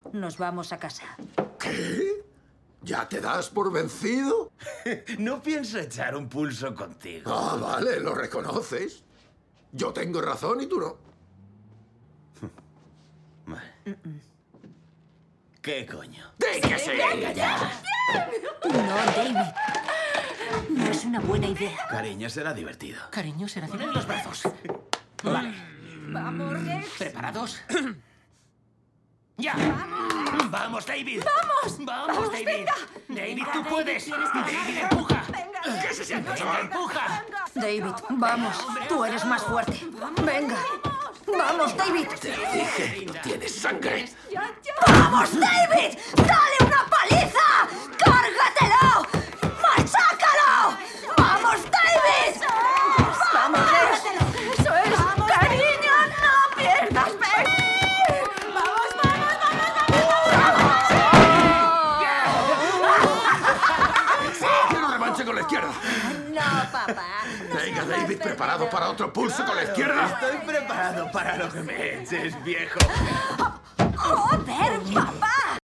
Nos vamos a casa. ¿Qué? ¿Ya te das por vencido? No pienso echar un pulso contigo. Ah, vale, lo reconoces. Yo tengo razón y tú no. ¿Qué coño? ¡Di que sí! ¡Venga ya! No, David. No es una buena idea. Cariño, será divertido. Cariño, será en los brazos. Vale. Vamos, Rex. ¿Preparados? ¡Ya! ¡Vamos, David! ¡Vamos! ¡Vamos, David! venga! ¡David, Venga, tú David, puedes! tienes que ¡David, ganarlo. empuja! Venga, ¿Qué se siente, ¡Venga, chaval? empuja! David, vamos. Tú eres más fuerte. Venga. Vamos, David. Te lo dije, no tienes sangre. ¡Vamos, David! ¡Dale una paliza! ¡Cárgatelo! ¡Machácalo! ¡Vamos, David! ¡Vamos, Rex! ¡Eso es! ¡Cariño, no pierdas! ¡Vamos, ¡Quiero revancha con la izquierda! No, papá. Venga, David, ¿preparado para otro pulso con la izquierda? Estoy preparado para lo que me eches, viejo. ¡Joder, papá!